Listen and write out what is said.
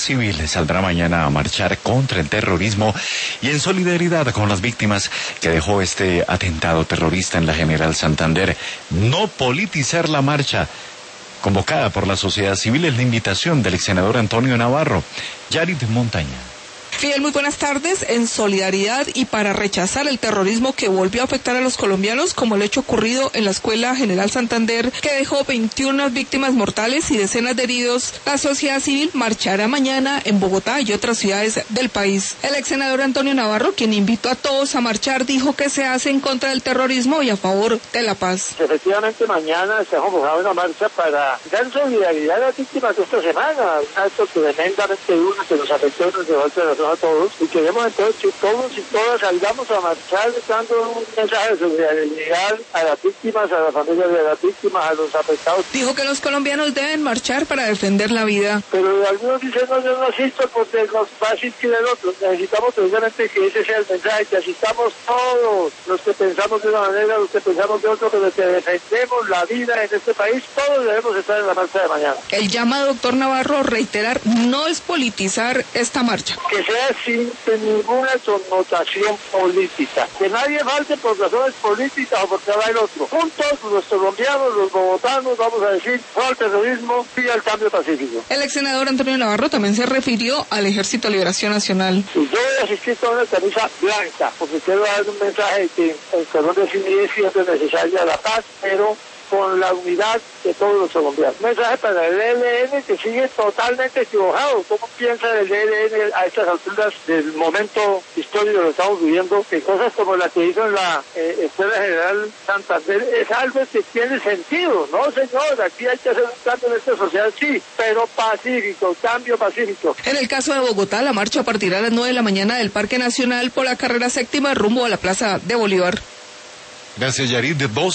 civil saldrá mañana a marchar contra el terrorismo y en solidaridad con las víctimas que dejó este atentado terrorista en la General Santander. No politizar la marcha convocada por la sociedad civil es la invitación del ex senador Antonio Navarro. Yarit Montaña. Fidel, muy buenas tardes. En solidaridad y para rechazar el terrorismo que volvió a afectar a los colombianos, como el hecho ocurrido en la Escuela General Santander, que dejó 21 víctimas mortales y decenas de heridos, la sociedad civil marchará mañana en Bogotá y otras ciudades del país. El ex senador Antonio Navarro, quien invitó a todos a marchar, dijo que se hace en contra del terrorismo y a favor de la paz. Efectivamente, mañana se ha convocado una marcha para dar solidaridad a las víctimas de esta semana, un acto tremendamente duro que nos afectó y nos dejó a todos, y queremos entonces que todos y todas salgamos a marchar dando un mensaje de solidaridad a las víctimas, a las familias de las víctimas, a los afectados. Dijo que los colombianos deben marchar para defender la vida. Pero algunos dicen, no, yo no asisto porque nos va a asistir el otro. Necesitamos precisamente que ese sea el mensaje, que asistamos todos, los que pensamos de una manera, los que pensamos de otra, pero que defendemos la vida en este país, todos debemos estar en la marcha de mañana. El llama, doctor Navarro, reiterar, no es politizar esta marcha. Que sea sin ninguna connotación política. Que nadie falte por razones políticas o porque va el otro. Juntos, los colombianos, los bogotanos, vamos a decir, no al terrorismo y al cambio pacífico. El ex senador Antonio Navarro también se refirió al Ejército de Liberación Nacional. Yo voy a asistir con una camisa blanca, porque quiero dar un mensaje de que en Colombia sí es siempre necesaria la paz, pero con la unidad de todos los colombianos. Un mensaje para el ELN que sigue totalmente equivocado. ¿Cómo piensa el ELN a estas alturas del momento histórico que estamos viviendo? Que cosas como la que hizo en la Escuela General Santander es algo que tiene sentido. No, señor, aquí hay que hacer un cambio en esta sociedad, sí, pero pacífico, cambio pacífico. En el caso de Bogotá, la marcha partirá a las 9 de la mañana del Parque Nacional por la carrera séptima rumbo a la Plaza de Bolívar. Gracias, Yarit.